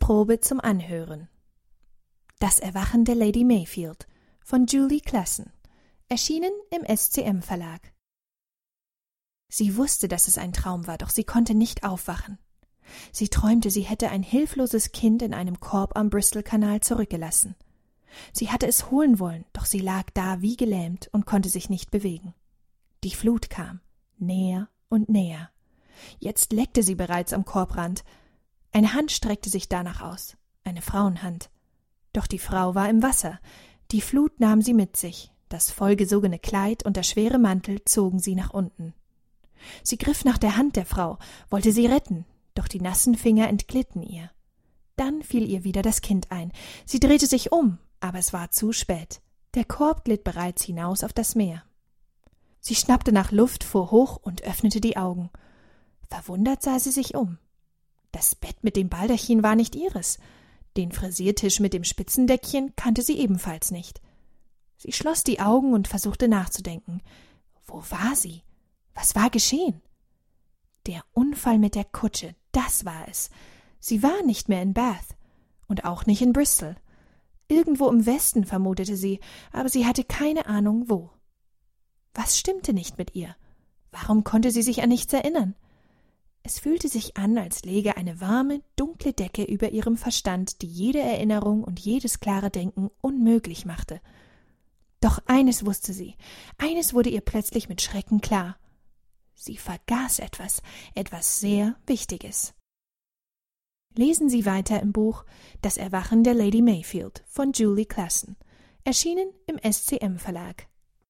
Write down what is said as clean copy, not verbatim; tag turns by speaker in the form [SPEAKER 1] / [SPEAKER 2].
[SPEAKER 1] Lesprobe zum Anhören. Das Erwachen der Lady Mayfield von Julie Klassen, erschienen im SCM-Verlag. Sie wusste, dass es ein Traum war, doch sie konnte nicht aufwachen. Sie träumte, sie hätte ein hilfloses Kind in einem Korb am Bristol-Kanal zurückgelassen. Sie hatte es holen wollen, doch sie lag da wie gelähmt und konnte sich nicht bewegen. Die Flut kam, näher und näher. Jetzt leckte sie bereits am Korbrand. Eine Hand streckte sich danach aus, eine Frauenhand. Doch die Frau war im Wasser. Die Flut nahm sie mit sich. Das vollgesogene Kleid und der schwere Mantel zogen sie nach unten. Sie griff nach der Hand der Frau, wollte sie retten, doch die nassen Finger entglitten ihr. Dann fiel ihr wieder das Kind ein. Sie drehte sich um, aber es war zu spät. Der Korb glitt bereits hinaus auf das Meer. Sie schnappte nach Luft, fuhr hoch und öffnete die Augen. Verwundert sah sie sich um. Das Bett mit dem Baldachin war nicht ihres. Den Frisiertisch mit dem Spitzendeckchen kannte sie ebenfalls nicht. Sie schloss die Augen und versuchte nachzudenken. Wo war sie? Was war geschehen? Der Unfall mit der Kutsche, das war es. Sie war nicht mehr in Bath und auch nicht in Bristol. Irgendwo im Westen vermutete sie, aber sie hatte keine Ahnung, wo. Was stimmte nicht mit ihr? Warum konnte sie sich an nichts erinnern? Es fühlte sich an, als läge eine warme, dunkle Decke über ihrem Verstand, die jede Erinnerung und jedes klare Denken unmöglich machte. Doch eines wusste sie, eines wurde ihr plötzlich mit Schrecken klar. Sie vergaß etwas sehr Wichtiges. Lesen Sie weiter im Buch »Das Erwachen der Lady Mayfield« von Julie Klassen, erschienen im SCM-Verlag.